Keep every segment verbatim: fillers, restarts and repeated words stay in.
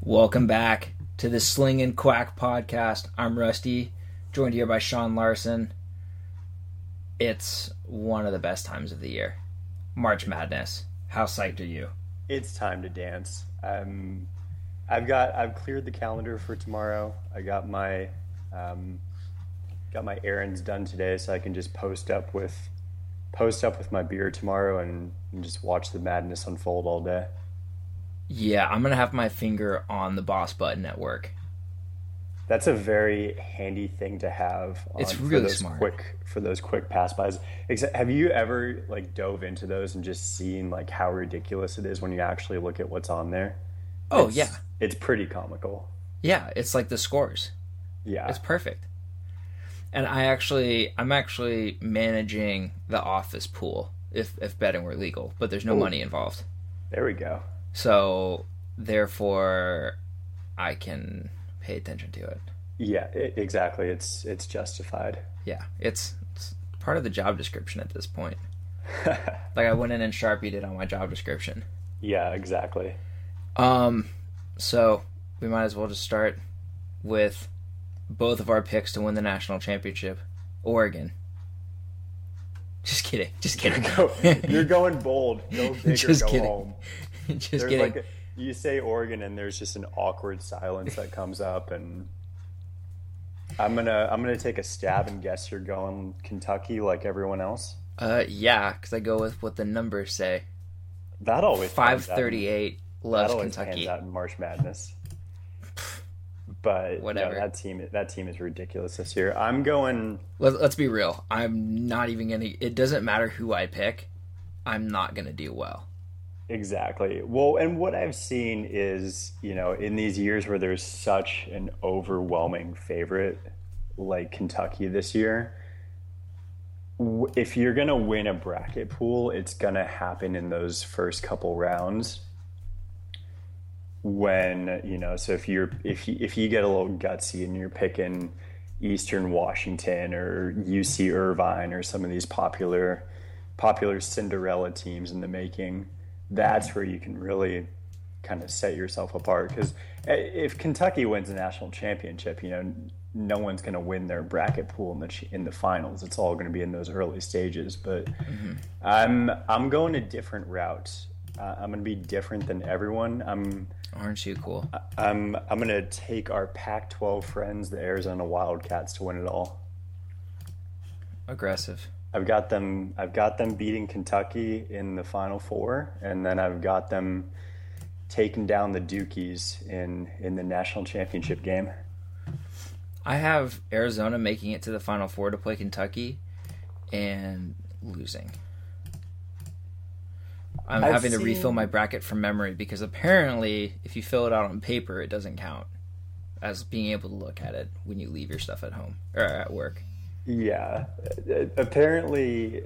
Welcome back to the Sling and Quack podcast. I'm Rusty, joined here by Sean Larson. It's one of the best times of the year. March Madness. How psyched are you? It's time to dance. Um, I've got I've cleared the calendar for tomorrow. I got my um, got my errands done today, so I can just post up with post up with my beer tomorrow and, and just watch the madness unfold all day. Yeah, I'm gonna have my finger on the boss button at work. That's a very handy thing to have. On, it's really for those smart. Quick for those quick pass bys. Except, have you ever like dove into those and just seen like how ridiculous it is when you actually look at what's on there? Oh it's, yeah, it's pretty comical. Yeah, it's like the scores. Yeah, it's perfect. And I actually, I'm actually managing the office pool if if betting were legal, but there's no Ooh. money involved. There we go. So therefore, I can pay attention to it. Yeah, it, exactly. It's it's justified. Yeah, it's, it's part of the job description at this point. Like I went in and Sharpied it on my job description. Yeah, exactly. Um, so we might as well just start with both of our picks to win the national championship. Oregon. Just kidding. Just kidding. You're, go, you're going bold. Go big just or go kidding. home. Just there's kidding. Like a, you say Oregon, and there's just an awkward silence that comes up, and I'm gonna I'm gonna take a stab and guess you're going Kentucky like everyone else. Uh, yeah, because I go with what the numbers say. That always five thirty-eight loves that always Kentucky. Pans out in March Madness. But whatever. No, that team that team is ridiculous this year. I'm going. Let, let's be real. I'm not even gonna. It doesn't matter who I pick. I'm not gonna do well. Exactly. Well, and what I've seen is, you know, in these years where there's such an overwhelming favorite like Kentucky this year, if you're going to win a bracket pool, it's going to happen in those first couple rounds when, you know, so if you're if you, if you get a little gutsy and you're picking Eastern Washington or U C Irvine or some of these popular popular Cinderella teams in the making, that's where you can really kind of set yourself apart. Because if Kentucky wins a national championship, you know, no one's going to win their bracket pool in the in the finals. It's all going to be in those early stages. But mm-hmm. I'm I'm going a different route. Uh, I'm going to be different than everyone. I'm. Aren't you cool? I'm I'm going to take our Pac twelve friends, the Arizona Wildcats, to win it all. Aggressive. I've got them. I've got them beating Kentucky in the Final Four, and then I've got them taking down the Dukies in in the national championship game. I have Arizona making it to the Final Four to play Kentucky and losing. I'm I've having seen... to refill my bracket from memory because apparently, if you fill it out on paper, it doesn't count as being able to look at it when you leave your stuff at home or at work. Yeah, apparently,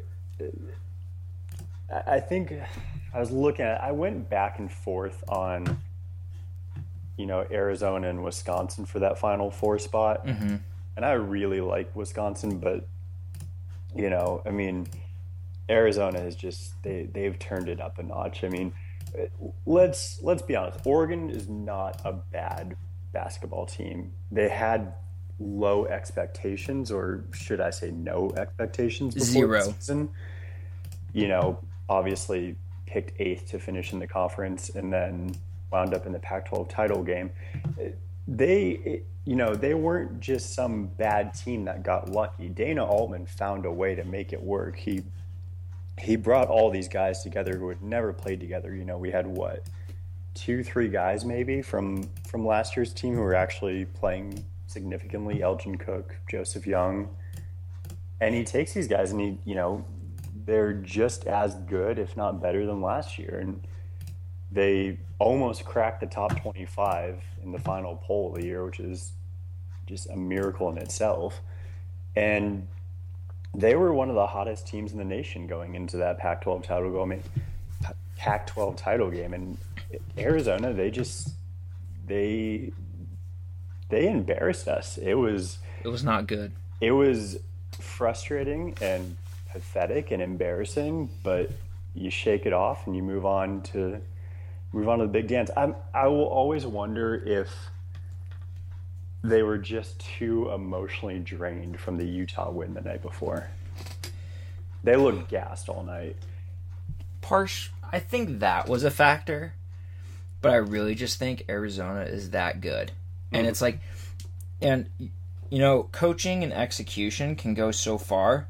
I think I was looking at, I went back and forth on, you know, Arizona and Wisconsin for that Final Four spot. Mm-hmm. And I really like Wisconsin, but, you know, I mean, Arizona is just, they, they've turned it up a notch. I mean, let's, let's be honest. Oregon is not a bad basketball team. They had low expectations, or should I say no expectations before Zero. the season. You know, obviously picked eighth to finish in the conference and then wound up in the Pac twelve title game. They, you know, they weren't just some bad team that got lucky. Dana Altman found a way to make it work. He he brought all these guys together who had never played together. You know, we had what, two, three guys maybe from from last year's team who were actually playing significantly, Elgin Cook, Joseph Young, and he takes these guys and he, you know, they're just as good, if not better than last year. And they almost cracked the top twenty-five in the final poll of the year, which is just a miracle in itself. And they were one of the hottest teams in the nation going into that Pac twelve title game. Pac twelve title game. And Arizona, they just, they, They embarrassed us. It was It was not good. It was frustrating and pathetic and embarrassing, but you shake it off and you move on to move on to the big dance. I'm, I will always wonder if they were just too emotionally drained from the Utah win the night before. They looked gassed all night. Parsh, I think that was a factor, but I really just think Arizona is that good. And mm-hmm. it's like, and, you know, coaching and execution can go so far,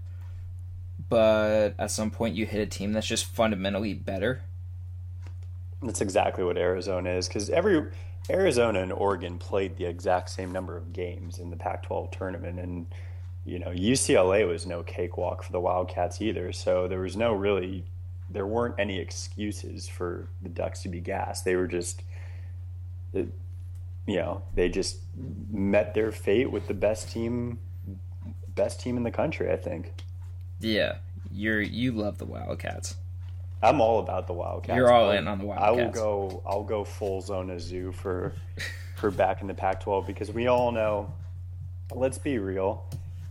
but at some point you hit a team that's just fundamentally better. That's exactly what Arizona is, because every Arizona and Oregon played the exact same number of games in the Pac twelve tournament, and you know U C L A was no cakewalk for the Wildcats either. So there was no really, there weren't any excuses for the Ducks to be gassed. They were just, you know, they just met their fate with the best team, best team in the country, I think. Yeah, you're you love the Wildcats. I'm all about the Wildcats. You're all in on the Wildcats. I will go. I'll go full Zona Zoo for for back in the Pac twelve, because we all know. Let's be real.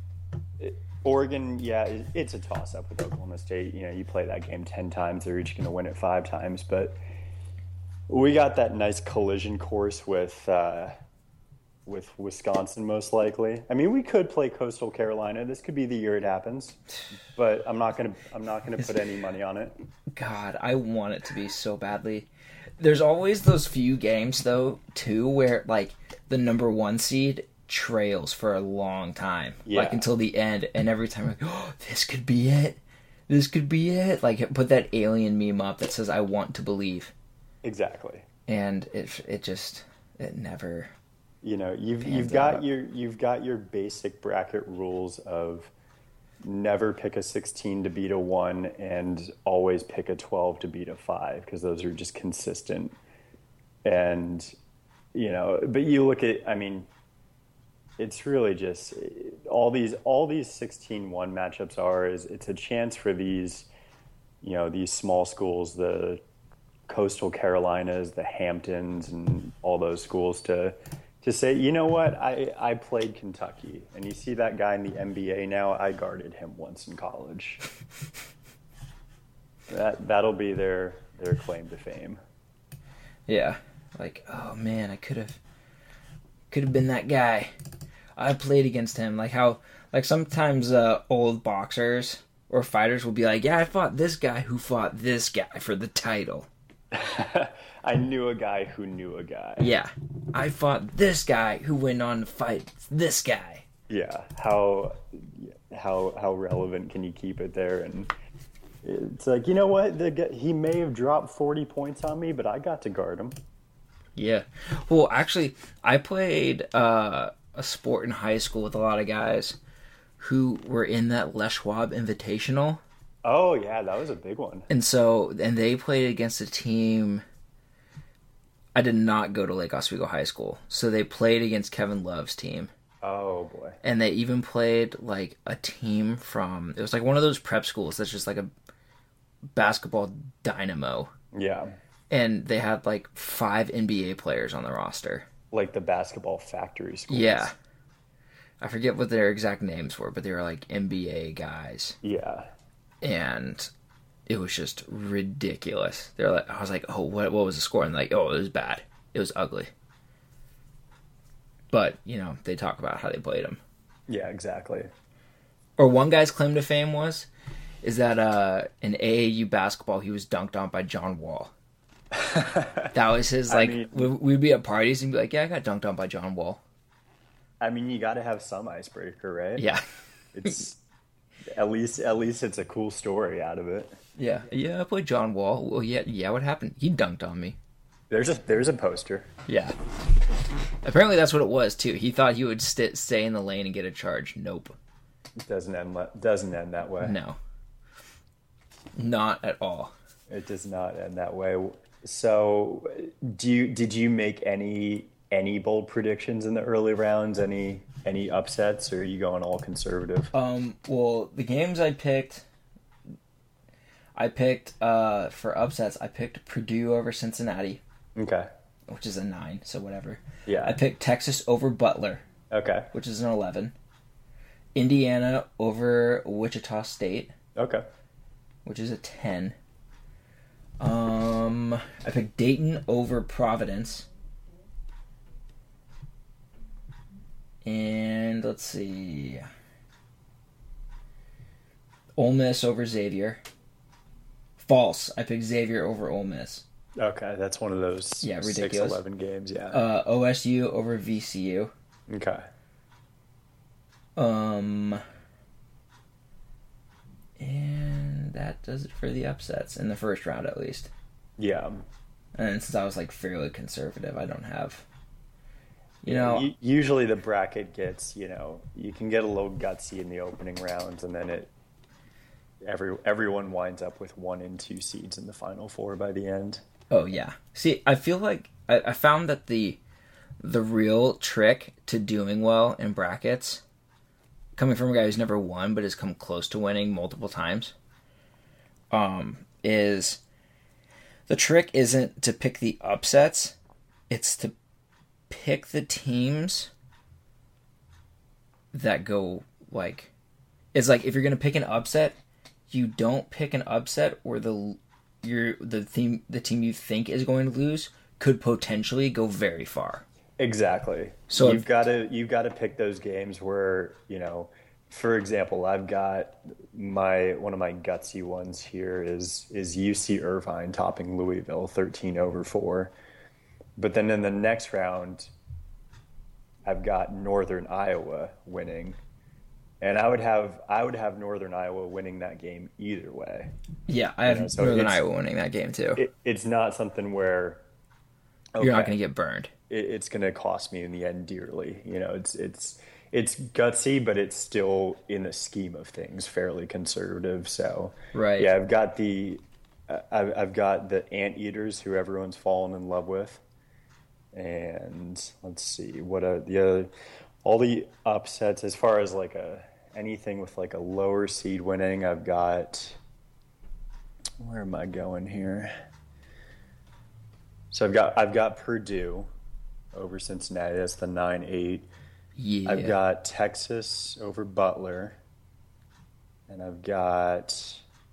Oregon, yeah, it's a toss up with Oklahoma State. You know, you play that game ten times, they're each going to win it five times. But we got that nice collision course with uh, with Wisconsin, most likely. I mean, we could play Coastal Carolina. This could be the year it happens, but I'm not gonna. I'm not gonna put any money on it. God, I want it to be so badly. There's always those few games, though, too, where like the number one seed trails for a long time, yeah. like until the end, and every time, like, oh, this could be it. This could be it. Like, put that alien meme up that says, "I want to believe." Exactly. And it it just it never. You know, you've you've got out. your you've got your basic bracket rules of never pick a sixteen to beat a one and always pick a twelve to beat a five, because those are just consistent. And you know, but you look at, I mean, it's really just all these all these sixteen one matchups are is it's a chance for these, you know, these small schools, the Coastal Carolinas, the Hamptons, and all those schools to. To say, you know what, I, I played Kentucky, and you see that guy in the N B A now, I guarded him once in college. that, that'll be their, their claim to fame. Yeah. Like, oh man, I could have could have been that guy. I played against him. Like how, like sometimes uh, old boxers or fighters will be like, yeah, I fought this guy who fought this guy for the title. I knew a guy who knew a guy. Yeah. I fought this guy who went on to fight this guy. Yeah. How how how relevant can you keep it there? And it's like, you know what? The, he may have dropped forty points on me, but I got to guard him. Yeah. Well, actually, I played uh, a sport in high school with a lot of guys who were in that Les Schwab Invitational. Oh, yeah, that was a big one. And so, and they played against a team. I did not go to Lake Oswego High School. So they played against Kevin Love's team. Oh, boy. And they even played, like, a team from, it was like one of those prep schools that's just like a basketball dynamo. Yeah. And they had, like, five N B A players on the roster. Like the basketball factory schools. Yeah. I forget what their exact names were, but they were, like, N B A guys. Yeah. And it was just ridiculous. They're like, I was like, oh, what what was the score? And like, oh, it was bad. It was ugly. But, you know, they talk about how they played them. Yeah, exactly. Or one guy's claim to fame was, is that uh, in A A U basketball, he was dunked on by John Wall. That was his, like, I mean, we'd be at parties and be like, yeah, I got dunked on by John Wall. I mean, you got to have some icebreaker, right? Yeah. It's... At least, at least it's a cool story out of it. Yeah, yeah. I played John Wall. Well, yeah, yeah. What happened? He dunked on me. There's a there's a poster. Yeah. Apparently, that's what it was too. He thought he would st- stay in the lane and get a charge. Nope. It doesn't end doesn't end that way. No. Not at all. It does not end that way. So, do you did you make any any bold predictions in the early rounds? Any any upsets, or are you going all conservative? Um. Well, the games I picked, I picked uh for upsets. I picked Purdue over Cincinnati. Okay. Which is a nine, so whatever. Yeah. I picked Texas over Butler. Okay. Which is an eleven. Indiana over Wichita State. Okay. Which is a ten. Um. Um, I picked Dayton over Providence. And let's see. Ole Miss over Xavier. False. I picked Xavier over Ole Miss. Okay, that's one of those Yeah, ridiculous. six eleven games, yeah. Uh, O S U over V C U. Okay. Um, and that does it for the upsets in the first round, at least. Yeah. And since I was like fairly conservative, I don't have. You Yeah, know, u- usually the bracket gets, you know, you can get a little gutsy in the opening rounds, and then it every everyone winds up with one and two seeds in the final four by the end. oh yeah. See, I feel like I, I found that the the real trick to doing well in brackets, coming from a guy who's never won but has come close to winning multiple times, um, is the trick isn't to pick the upsets, it's to pick the teams that go like it's like if you're gonna pick an upset, you don't pick an upset or the your the team the team you think is going to lose could potentially go very far. Exactly. So So you've if- got to you've got to pick those games where, you know, for example, I've got my one of my gutsy ones here is is U C Irvine topping Louisville thirteen over four. But then in the next round, I've got Northern Iowa winning. And I would have I would have Northern Iowa winning that game either way. Yeah, I have know, so Northern it's- Iowa winning that game too. It, it's not something where You're not okay, going to get burned. it, it's going to cost me in the end dearly. You know, it's it's it's gutsy, but it's still in the scheme of things fairly conservative. So Right. yeah, I've got the uh, I've, I've got the Anteaters who everyone's fallen in love with, and let's see what are the other all the upsets as far as like a anything with like a lower seed winning. I've got where am I going here? So I've got I've got Purdue over Cincinnati. That's the nine eight. Yeah. I've got Texas over Butler, and I've got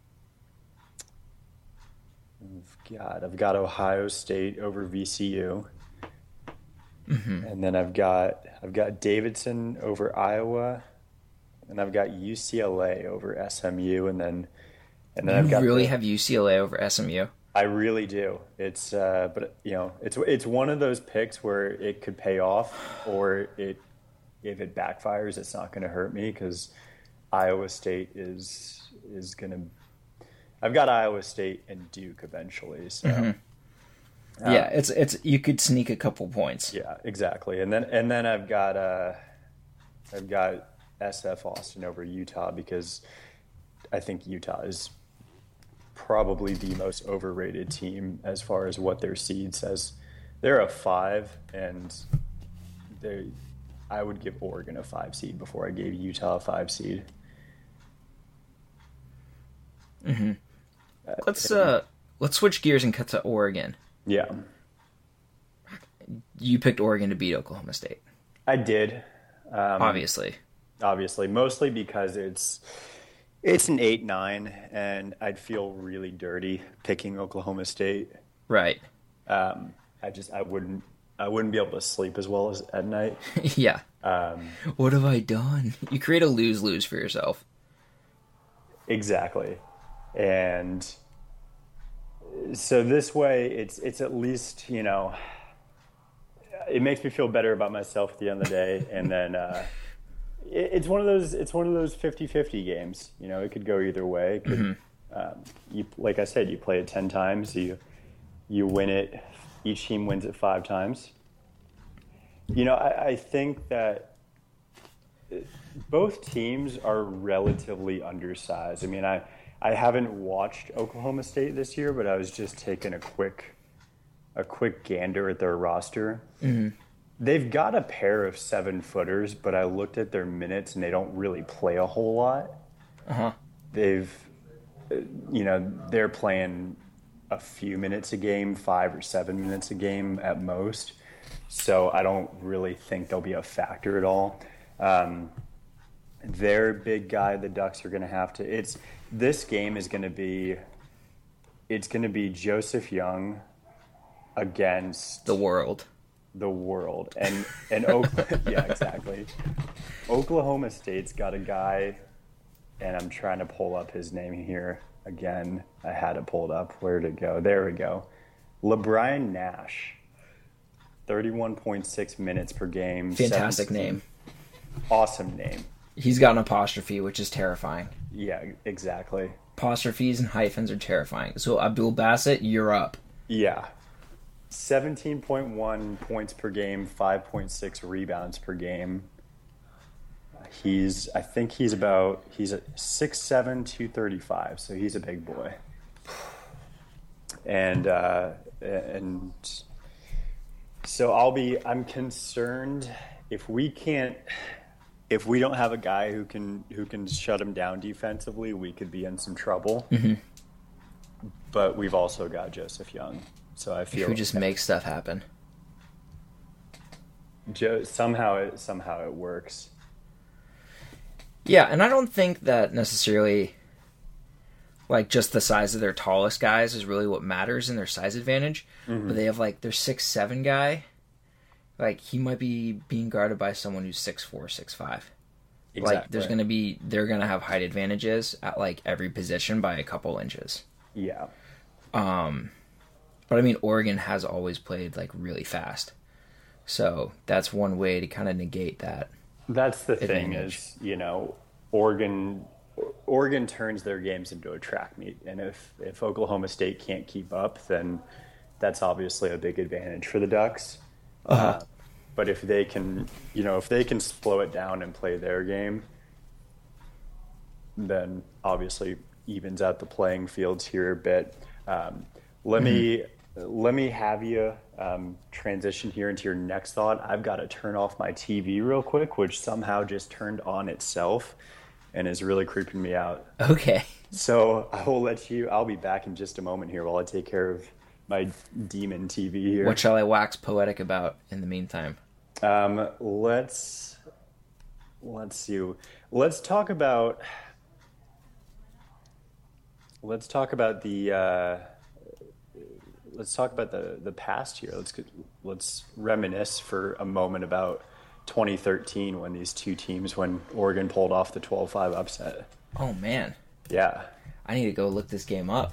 I've got I've got Ohio State over V C U, Mhm. and then I've got I've got Davidson over Iowa, and I've got U C L A over S M U, and then and then I've You got really the- have U C L A over S M U? I really do. It's uh, but you know, it's it's one of those picks where it could pay off, or it if it backfires, it's not going to hurt me because Iowa State is is going to. I've got Iowa State and Duke eventually, so Mhm. um, Yeah, it's it's you could sneak a couple points. yeah, exactly. And then and then I've got uh, I've got S F Austin over Utah because I think Utah is probably the most overrated team as far as what their seed says. They're a five, and they I would give Oregon a five seed before I gave Utah a five seed. Mm-hmm. Let's uh let's switch gears and cut to Oregon. Yeah, You picked Oregon to beat Oklahoma State, I did. Um, obviously. obviously, mostly because it's it's an eight nine, and I'd feel really dirty picking Oklahoma State. Right. Um, I just I wouldn't I wouldn't be able to sleep as well as at night. Yeah. Um, What have I done? You create a lose-lose for yourself. exactly, and so this way it's it's at least, you know, it makes me feel better about myself at the end of the day, and then uh, it, it's one of those it's one of those fifty-fifty games. You know, it could go either way. It could, Mm-hmm. um, you like I said, you play it ten times, you you win it. Each team wins it five times. You know, I, I think that both teams are relatively undersized. I mean, I, I haven't watched Oklahoma State this year, but I was just taking a quick a quick gander at their roster. Mm-hmm. They've got a pair of seven footers, but I looked at their minutes and they don't really play a whole lot. Uh-huh. They've, uh, you know, they're playing a few minutes a game, five or seven minutes a game at most. So I don't really think they'll be a factor at all. Um, their big guy, the Ducks are going to have to. It's this game is going to be it's going to be Joseph Young against The world. the world. And, and Oklahoma, yeah, exactly. Oklahoma State's got a guy, and I'm trying to pull up his name here again. I had it pulled up. Where'd it go? There we go. LeBrian Nash, thirty-one point six minutes per game. Fantastic name. Awesome name. He's got an apostrophe, which is terrifying. Yeah, exactly. Apostrophes and hyphens are terrifying. So Abdul Bassett, you're up. Yeah. seventeen point one points per game, five point six rebounds per game. He's, I think he's about, he's a six seven, two thirty-five, so he's a big boy. And, uh, and so I'll be, I'm concerned if we can't, if we don't have a guy who can, who can shut him down defensively, we could be in some trouble. Mm-hmm. But we've also got Joseph Young. So I feel who just makes stuff happen. Joe, somehow it somehow it works. Yeah, and I don't think that necessarily, like, just the size of their tallest guys is really what matters in their size advantage. Mm-hmm. But they have, like, their six seven guy. Like, he might be being guarded by someone who's six four, six five. Exactly. Like, there's going to be, they're going to have height advantages at, like, every position by a couple inches. Yeah. Um, but, I mean, Oregon has always played, like, really fast. So that's one way to kind of negate that. That's the advantage. thing is, you know, Oregon Oregon turns their games into a track meet. And if, if Oklahoma State can't keep up, then that's obviously a big advantage for the Ducks. Uh-huh. Uh, but if they can, you know, if they can slow it down and play their game, then obviously evens out the playing fields here a bit. Um, let mm-hmm. me let me have you um, transition here into your next thought. I've got to turn off my T V real quick, which somehow just turned on itself and is really creeping me out. Okay. So I will let you. I'll be back in just a moment here while I take care of my demon T V here. What shall I wax poetic about in the meantime? Um, let's let's see. Let's talk about. Let's talk about the. Uh, let's talk about the, the past here. Let's let's reminisce for a moment about twenty thirteen when these two teams, when Oregon pulled off the twelve five upset. Oh man. Yeah. I need to go look this game up.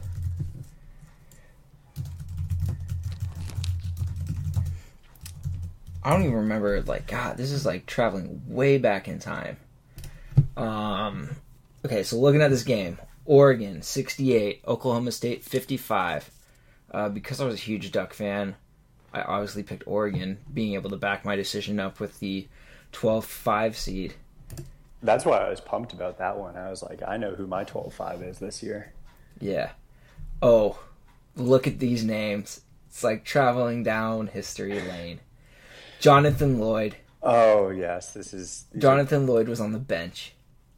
I don't even remember, like, God, this is like traveling way back in time. Um, okay, so looking at this game, Oregon sixty-eight, Oklahoma State fifty-five. Uh, because I was a huge Duck fan, I obviously picked Oregon, being able to back my decision up with the twelve five seed. That's why I was pumped about that one. I was like, I know who my twelve five is this year. Yeah. Oh, look at these names. It's like traveling down history lane. Jonathan Lloyd. Oh, yes. This is... Jonathan are... Lloyd was on the bench.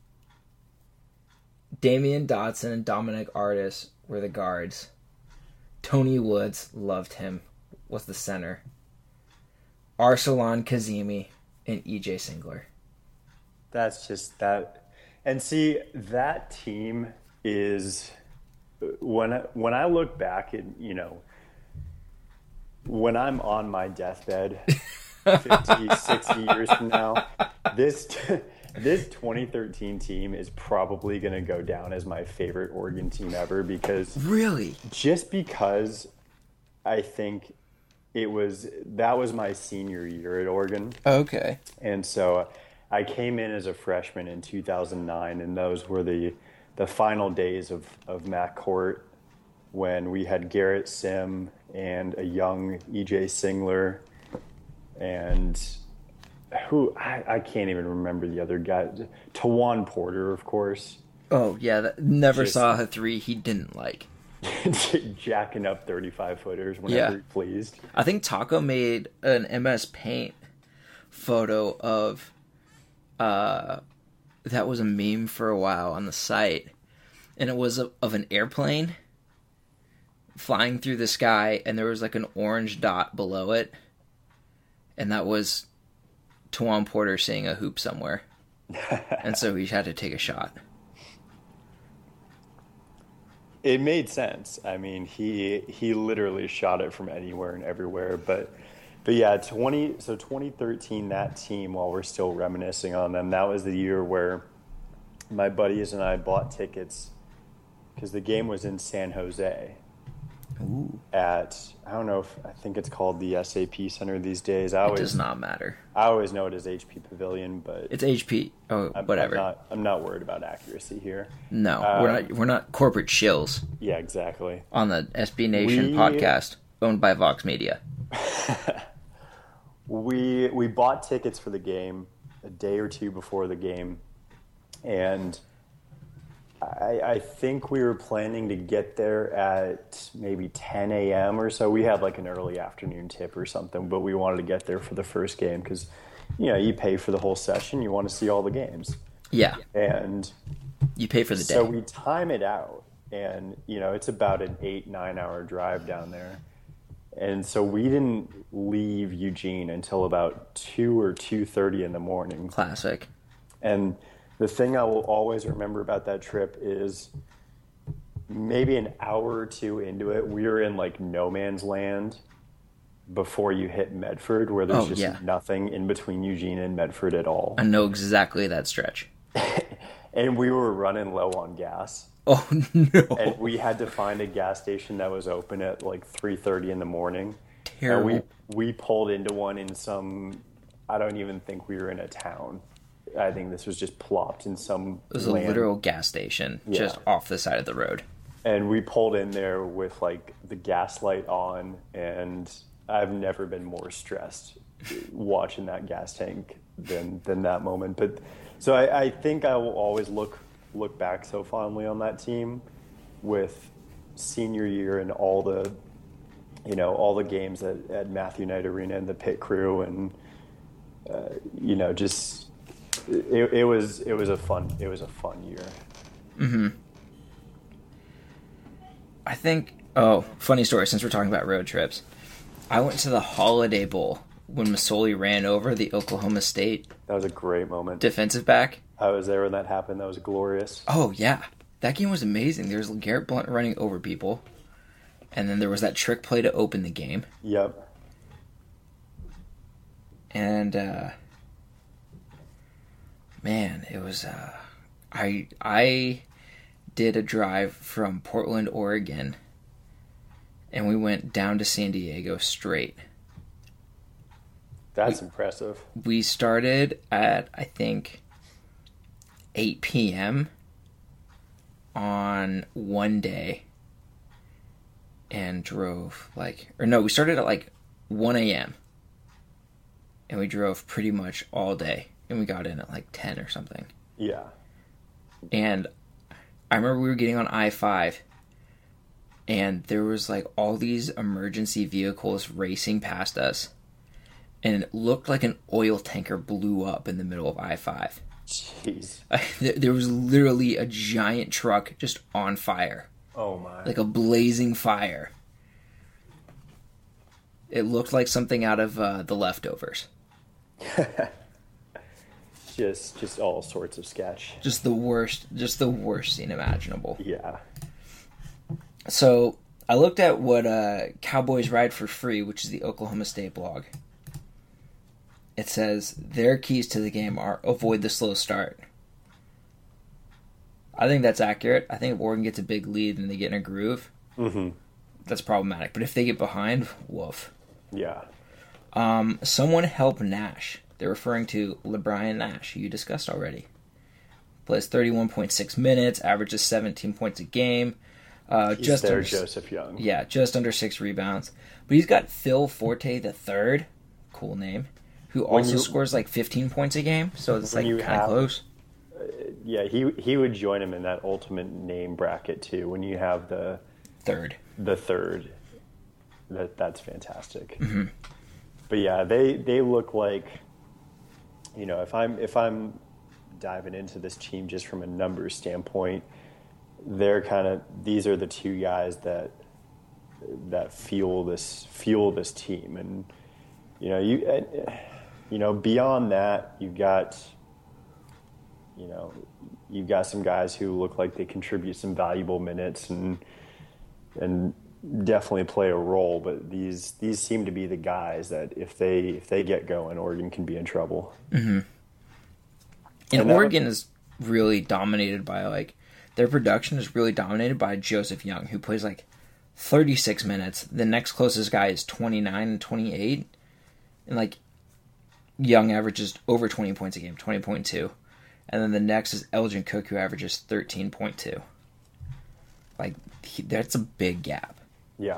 Damian Dotson and Dominic Artis were the guards. Tony Woods, loved him, was the center. Arsalan Kazemi and E J Singler. That's just that. And see, that team is... When I, when I look back at, you know, when I'm on my deathbed... fifty, sixty years from now, this this twenty thirteen team is probably going to go down as my favorite Oregon team ever because really just because I think it was that was my senior year at Oregon. Okay. And so I came in as a freshman in two thousand nine, and those were the the final days of of Matt Court when we had Garrett Sim and a young E J Singler. And who I, I can't even remember the other guy. Tawan Porter, of course. Oh yeah, that, never Just, saw a three he didn't like. Jacking up thirty-five footers whenever yeah. he pleased. I think Taco made an M S Paint photo of. Uh, that was a meme for a while on the site, and it was a, of an airplane flying through the sky, and there was like an orange dot below it. And that was Tawan Porter seeing a hoop somewhere. And so he had to take a shot. it made sense. I mean, he he literally shot it from anywhere and everywhere. But but yeah, twenty so twenty thirteen, that team, while we're still reminiscing on them, that was the year where my buddies and I bought tickets because the game was in San Jose. Ooh. At, I don't know if, I think it's called the S A P Center these days. I It always, does not matter. I always know it as H P Pavilion, but It's H P. Oh, I'm, whatever. I'm not, I'm not worried about accuracy here. No, Uh, we're not. We're not corporate shills Yeah, exactly. on the S B Nation We- podcast, owned by Vox Media. We we bought tickets for the game a day or two before the game, and I, I think we were planning to get there at maybe ten a.m. or so. We had like an early afternoon tip or something, but we wanted to get there for the first game because, you know, you pay for the whole session. You want to see all the games. Yeah, And you pay for the day. so we time it out, and, you know, it's about an eight, nine hour drive down there. And so we didn't leave Eugene until about two or two thirty in the morning. Classic. And the thing I will always remember about that trip is maybe an hour or two into it, we were in like no man's land before you hit Medford, where there's Oh, just yeah. nothing in between Eugene and Medford at all. I know exactly that stretch. And we were running low on gas. Oh no! And we had to find a gas station that was open at like three thirty in the morning. Terrible. And we, we pulled into one in some, I don't even think we were in a town. I think this was just plopped in some It was a land. literal gas station Yeah. just off the side of the road. And we pulled in there with like the gas light on, and I've never been more stressed watching that gas tank than than that moment. But so I, I think I will always look look back so fondly on that team with senior year and all the you know all the games at, at Matthew Knight Arena and the pit crew, and uh, you know just it, it was it was a fun it was a fun year. Mm-hmm. I think. Oh, funny story. Since we're talking about road trips, I went to the Holiday Bowl when Masoli ran over the Oklahoma State That was a great moment. defensive back. I was there when that happened. That was glorious. Oh yeah, that game was amazing. There was Garrett Blunt running over people, and then there was that trick play to open the game. Yep. And uh, man, it was. Uh, I I did a drive from Portland, Oregon, and we went down to San Diego straight. That's impressive. We started at, I think, eight p.m. on one day and drove like, or no, we started at like one a.m. and we drove pretty much all day, and we got in at like ten or something. Yeah. And I remember we were getting on I five, and there was like all these emergency vehicles racing past us, and it looked like an oil tanker blew up in the middle of I five. Jeez. There was literally a giant truck just on fire, Oh my. like a blazing fire. It looked like something out of uh, The Leftovers. just just all sorts of sketch. Just the worst, just the worst scene imaginable. Yeah. So I looked at what uh, Cowboys Ride for Free, which is the Oklahoma State blog. It says their keys to the game are avoid the slow start. I think that's accurate. I think if Oregon gets a big lead and they get in a groove, Mm-hmm. that's problematic. But if they get behind, woof. Yeah. Um, someone help Nash. They're referring to LeBron Nash, who you discussed already. Plays thirty-one point six minutes, averages seventeen points a game. Uh, He's just there, under, Joseph Young. Yeah, just under six rebounds. But he's got Phil Forte the third, cool name, who When also you- scores like fifteen points a game. So it's When like you kind of have- close. Yeah, he he would join him in that ultimate name bracket too. When you have the Third. the third, that that's fantastic. Mm-hmm. But yeah, they they look like, you know, if I'm if I'm diving into this team just from a numbers standpoint, they're kind of these are the two guys that that fuel this fuel this team, and you know you uh, you know beyond that you've got you know you've got some guys who look like they contribute some valuable minutes and and definitely play a role. But these these seem to be the guys that if they if they get going, Oregon can be in trouble. Mm-hmm. And, and Oregon was... is really dominated by like their production is really dominated by Joseph Young, who plays like thirty-six minutes. The next closest guy is twenty-nine and twenty-eight, and like Young averages over twenty points a game, twenty point two. And then the next is Elgin Cook, who averages thirteen point two. Like, he, that's a big gap. Yeah.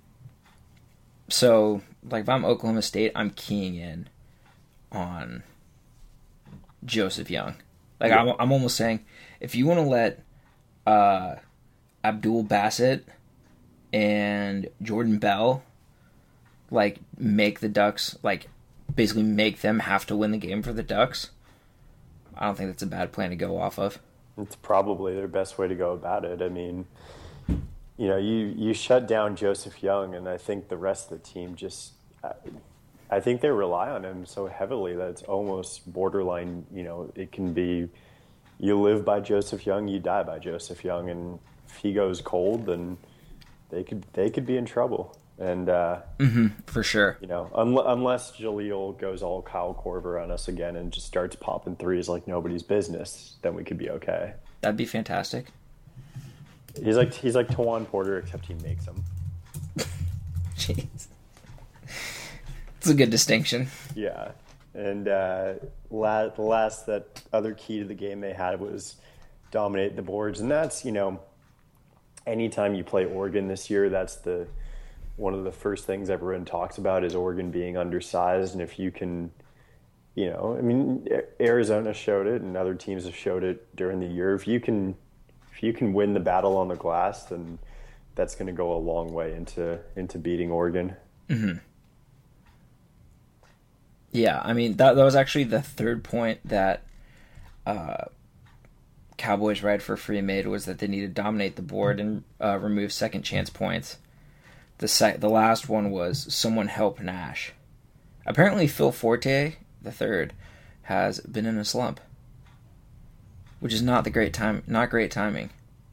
So, like, if I'm Oklahoma State, I'm keying in on Joseph Young. Like, yeah. I'm, I'm almost saying, if you want to let uh, Abdul Bassett and Jordan Bell, like, make the Ducks, like, basically make them have to win the game for the Ducks, I don't think that's a bad plan to go off of. It's probably their best way to go about it. I mean, you know, you, you shut down Joseph Young, and I think the rest of the team just, I think they rely on him so heavily that it's almost borderline, you know, it can be, you live by Joseph Young, you die by Joseph Young, and if he goes cold, then they could they could be in trouble. And, uh, mm-hmm, for sure. You know, un- unless Jaleel goes all Kyle Korver on us again and just starts popping threes like nobody's business, then we could be okay. That'd be fantastic. He's like he's like Tawan Porter, except he makes them. Jeez. It's a good distinction. Yeah. And uh, la- the last that other key to the game they had was dominate the boards. And that's, you know, anytime you play Oregon this year, that's the one of the first things everyone talks about is Oregon being undersized. And if you can, you know, I mean, Arizona showed it and other teams have showed it during the year. If you can, if you can win the battle on the glass, then that's going to go a long way into, into beating Oregon. Mm-hmm. Yeah. I mean, that, that was actually the third point that, uh, Cowboys Ride for Free made, was that they need to dominate the board and uh, remove second chance points. The sec- the last one was someone help Nash. Apparently Phil Forte, the third, has been in a slump, which is not the great time, not great timing.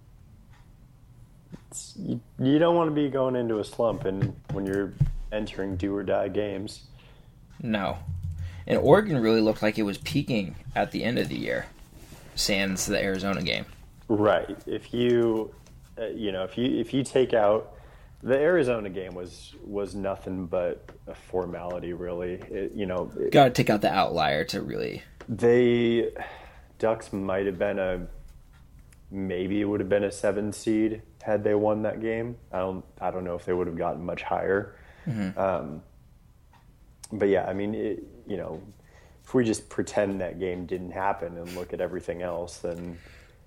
It's, you, you don't want to be going into a slump and when you're entering do or die games. No. And Oregon really looked like it was peaking at the end of the year, sans the Arizona game. Right. If you, uh, you know, if you if you take out the Arizona game was was nothing but a formality, really. It, you know, got to take out the outlier to really. They Ducks might have been a maybe it would have been a seven seed had they won that game. I don't I don't know if they would have gotten much higher. Mm-hmm. Um, but yeah, I mean, it, you know, if we just pretend that game didn't happen and look at everything else, then.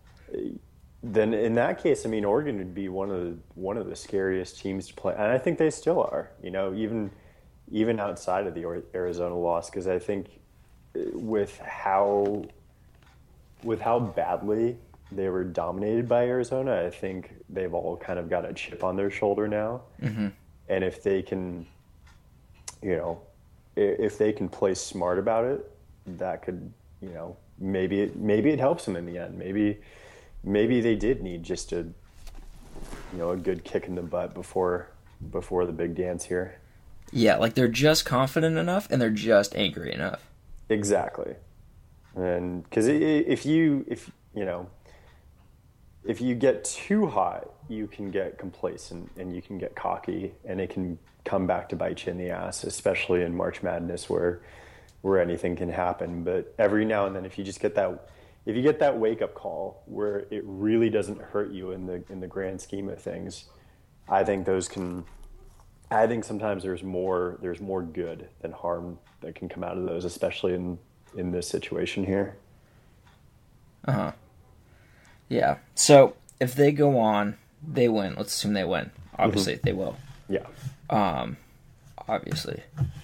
Then in that case, I mean, Oregon would be one of the one of the scariest teams to play, and I think they still are. You know, even even outside of the Arizona loss, because I think with how with how badly they were dominated by Arizona, I think they've all kind of got a chip on their shoulder now. Mm-hmm. And if they can, you know, if they can play smart about it, that could, you know, maybe it, maybe it helps them in the end. Maybe. Maybe they did need just a, you know, a good kick in the butt before before the big dance here. Yeah, like they're just confident enough and they're just angry enough. Exactly, and because if you if you know if you get too hot, you can get complacent and you can get cocky, and it can come back to bite you in the ass, especially in March Madness where where anything can happen. But every now and then, if you just get that. If you get that wake-up call where it really doesn't hurt you in the in the grand scheme of things, I think those can. I think sometimes there's more there's more good than harm that can come out of those, especially in in this situation here. Uh huh. Yeah. So if they go on, they win. Let's assume they win. Obviously, mm-hmm. they will. Yeah. Um. Obviously.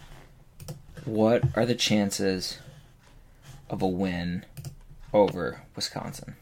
What are the chances of a win over Wisconsin?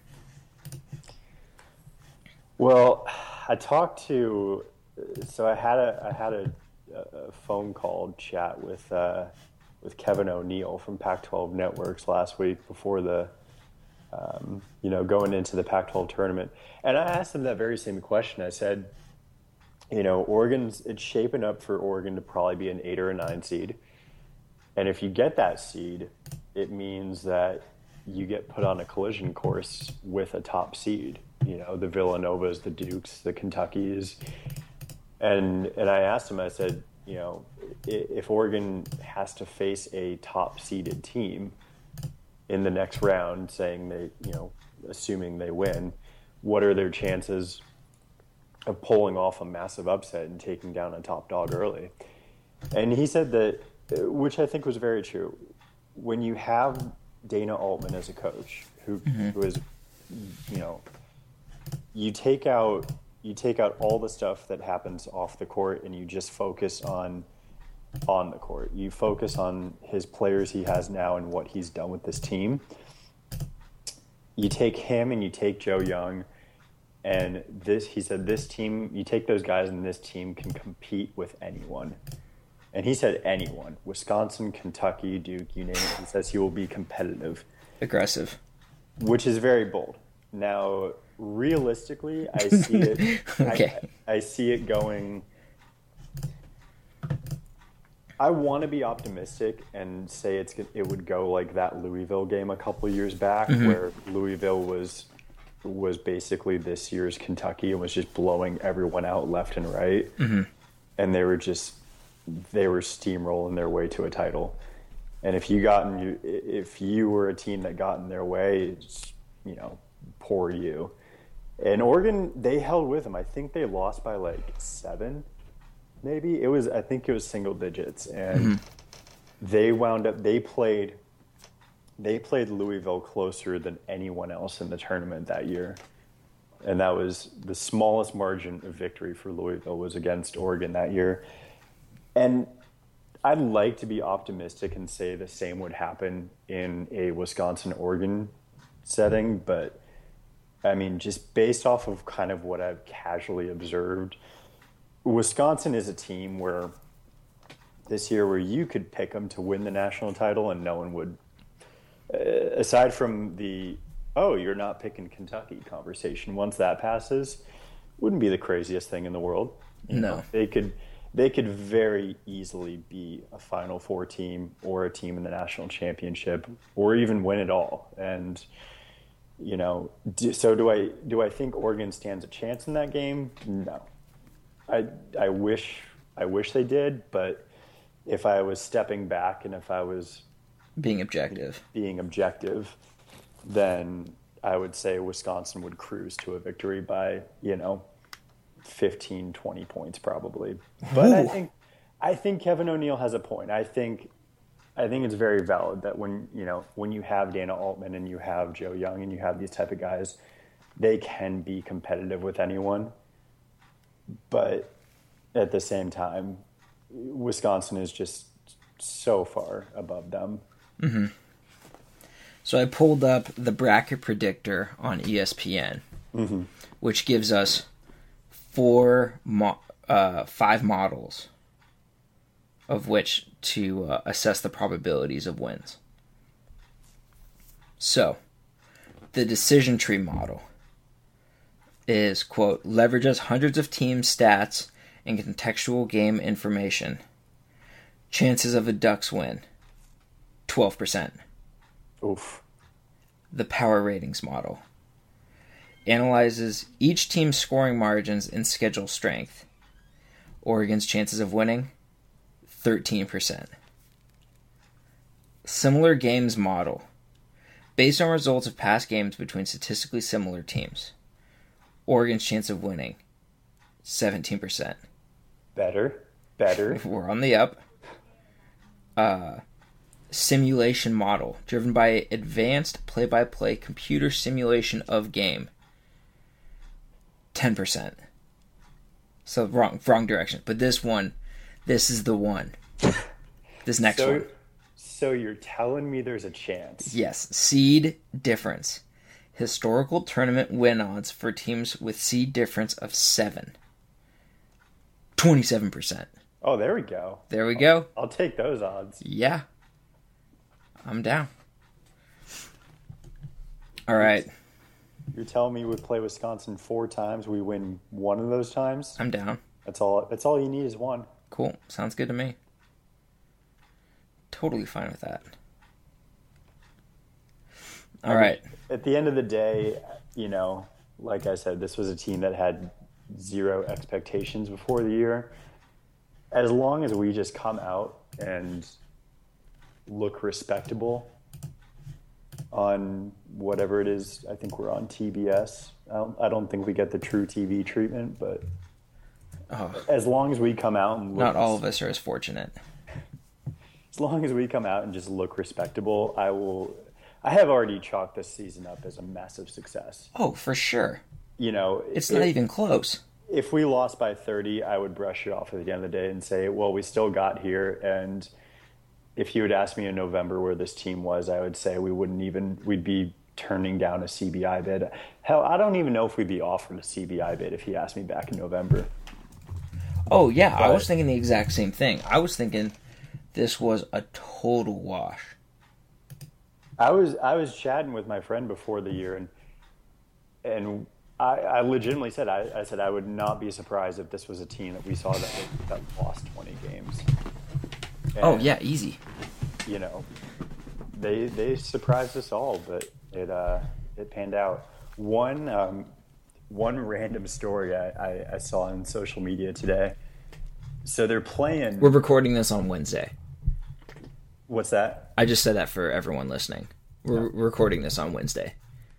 Well, I talked to, so I had a I had a, a phone call chat with uh, with Kevin O'Neill from Pac twelve Networks last week before the um, you know, going into the Pac twelve tournament. And I asked them that very same question. I said, you know, Oregon's, it's shaping up for Oregon to probably be an eight or a nine seed. And if you get that seed, it means that you get put on a collision course with a top seed, you know, the Villanovas, the Dukes, the Kentuckys. And, and I asked them, I said, you know, if Oregon has to face a top seeded team in the next round, saying they, you know, assuming they win, what are their chances of pulling off a massive upset and taking down a top dog early? And he said that, which I think was very true, when you have Dana Altman as a coach, who, mm-hmm. who is, you know, you take out you take out all the stuff that happens off the court and you just focus on on the court. You focus on his players he has now and what he's done with this team. You take him and you take Joe Young, and this, he said, this team, you take those guys and this team can compete with anyone. And he said anyone. Wisconsin, Kentucky, Duke, you name it. He says he will be competitive. Aggressive. Which is very bold. Now, realistically, I see it okay. I, I see it going. I want to be optimistic and say it's it would go like that Louisville game a couple of years back, mm-hmm. where Louisville was was basically this year's Kentucky and was just blowing everyone out left and right. Mm-hmm. And they were just they were steamrolling their way to a title. And if you got in you if you were a team that got in their way, it's, you know, poor you. And Oregon, they held with them. I think they lost by like seven, maybe. It was, I think it was single digits. And mm-hmm. they wound up, they played, they played Louisville closer than anyone else in the tournament that year. And that was the smallest margin of victory for Louisville was against Oregon that year. And I'd like to be optimistic and say the same would happen in a Wisconsin-Oregon setting, but I mean, just based off of kind of what I've casually observed, Wisconsin is a team where this year where you could pick them to win the national title and no one would, uh, aside from the, oh, you're not picking Kentucky conversation. Once that passes, wouldn't be the craziest thing in the world. You no. know, they could, they could very easily be a Final Four team or a team in the national championship or even win it all. And, you know, do, so do I do I think Oregon stands a chance in that game? No. I I wish I wish they did, but if I was stepping back and if I was being objective, being objective, then I would say Wisconsin would cruise to a victory by, you know, fifteen, twenty points probably. But Ooh. I think I think Kevin O'Neill has a point. I think I think it's very valid that when, you know, when you have Dana Altman and you have Joe Young and you have these type of guys, they can be competitive with anyone. But at the same time, Wisconsin is just so far above them. Mm-hmm. So I pulled up the bracket predictor on E S P N, mm-hmm. which gives us four, mo- uh, five models of which to uh, assess the probabilities of wins. So, the decision tree model is, quote, leverages hundreds of team stats and contextual game information. Chances of a Ducks win, twelve percent. Oof. The power ratings model analyzes each team's scoring margins and schedule strength. Oregon's chances of winning, thirteen percent. Similar games model. Based on results of past games between statistically similar teams. Oregon's chance of winning, seventeen percent. Better. Better. We're on the up. Uh, simulation model. Driven by advanced play-by-play computer simulation of game. ten percent. So wrong, wrong direction. But this one, this is the one. This next so, one. So you're telling me there's a chance? Yes. Seed difference. Historical tournament win odds for teams with seed difference of seven. twenty-seven percent. Oh, there we go. There we go. I'll, I'll take those odds. Yeah. I'm down. All right. You're telling me we play Wisconsin four times, we win one of those times? I'm down. That's all. That's all you need is one. Cool. Sounds good to me. Totally fine with that. All I mean, right. At the end of the day, you know, like I said, this was a team that had zero expectations before the year. As long as we just come out and look respectable on whatever it is, I think we're on T B S. I don't, I don't think we get the true T V treatment, but oh, as long as we come out and look, not all of us are as fortunate. As long as we come out and just look respectable, I will. I have already chalked this season up as a massive success. Oh, for sure. You know, it's not even close. If we lost by thirty, I would brush it off at the end of the day and say, well, we still got here. And if you had asked me in November where this team was, I would say we wouldn't even, we'd be turning down a C B I bid. Hell, I don't even know if we'd be offered a C B I bid if you asked me back in November. Oh, yeah. But I was thinking the exact same thing. I was thinking this was a total wash. I was I was chatting with my friend before the year, and and I, I legitimately said I, I said I would not be surprised if this was a team that we saw that that lost twenty games. And, oh yeah, easy. You know, they they surprised us all, but it uh, it panned out. One um, one random story I, I, I saw on social media today. So they're playing. We're recording this on Wednesday. What's that? I just said that for everyone listening. We're no. recording this on Wednesday.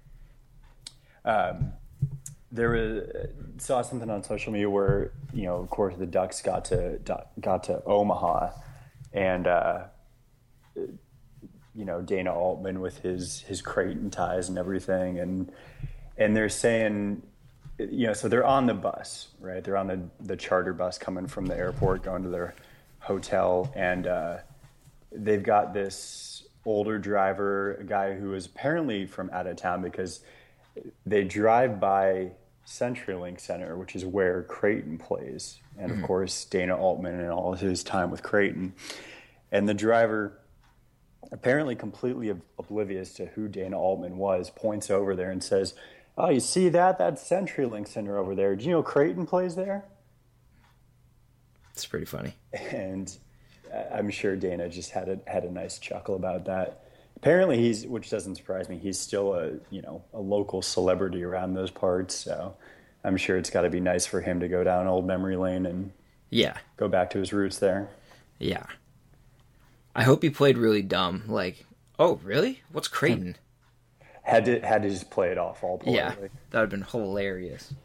Um, there was saw something on social media where, you know, of course the Ducks got to got to Omaha, and uh, you know, Dana Altman with his his Creighton ties and everything, and and they're saying, you know, so they're on the bus, right? They're on the the charter bus coming from the airport, going to their hotel, and uh, they've got this older driver, a guy who is apparently from out of town, because they drive by CenturyLink Center, which is where Creighton plays. And of mm-hmm. course, Dana Altman and all of his time with Creighton. And the driver, apparently completely oblivious to who Dana Altman was, points over there and says, "Oh, you see that? That's CenturyLink Center over there. Do you know Creighton plays there?" It's pretty funny. And I'm sure Dana just had a had a nice chuckle about that. Apparently, he's, which doesn't surprise me, he's still a you know a local celebrity around those parts. So I'm sure it's got to be nice for him to go down old memory lane and yeah, go back to his roots there. Yeah. I hope he played really dumb. Like, oh, really? What's Creighton? Had to had to just play it off all politely. Yeah, that would have been hilarious.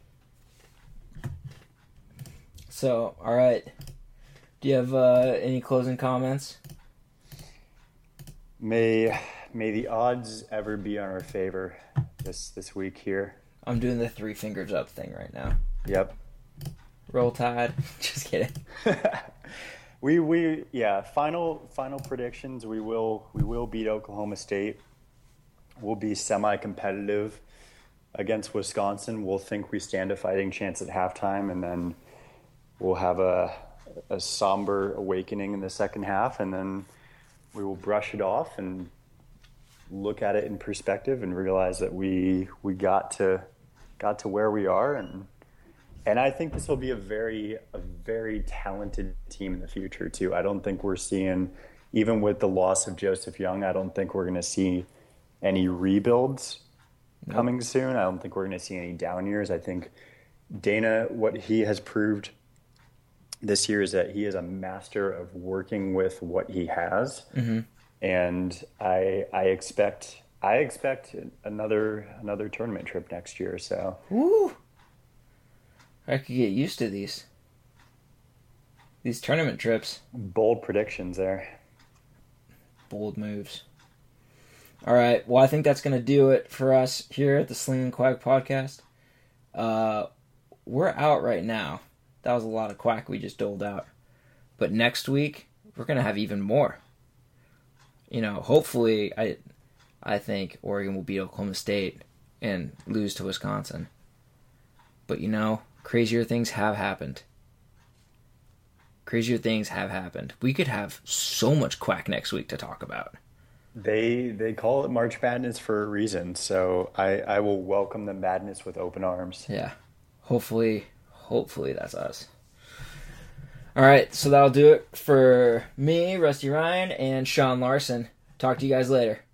So, all right. Do you have uh, any closing comments? May may the odds ever be on our favor this this week here. I'm doing the three fingers up thing right now. Yep. Roll Tide. Just kidding. we we yeah. Final final predictions. We will we will beat Oklahoma State. We'll be semi-competitive against Wisconsin. We'll think we stand a fighting chance at halftime, and then we'll have a. a somber awakening in the second half, and then we will brush it off and look at it in perspective and realize that we we got to got to where we are, and and I think this will be a very a very talented team in the future too. I don't think we're seeing, even with the loss of Joseph Young, I don't think we're going to see any rebuilds nope. coming soon. I don't think we're going to see any down years. I think Dana, what he has proved this year is that he is a master of working with what he has. Mm-hmm. And I I expect I expect another another tournament trip next year. So Woo. I could get used to these. These tournament trips. Bold predictions there. Bold moves. All right. Well, I think that's going to do it for us here at the Sling and Quack podcast. Uh, we're out right now. That was a lot of quack we just doled out. But next week, we're going to have even more. You know, hopefully, I I think Oregon will beat Oklahoma State and lose to Wisconsin. But, you know, crazier things have happened. Crazier things have happened. We could have so much quack next week to talk about. They they call it March Madness for a reason, so I, I will welcome the madness with open arms. Yeah. Hopefully, hopefully that's us. All right, so that'll do it for me, Rusty Ryan, and Sean Larson. Talk to you guys later.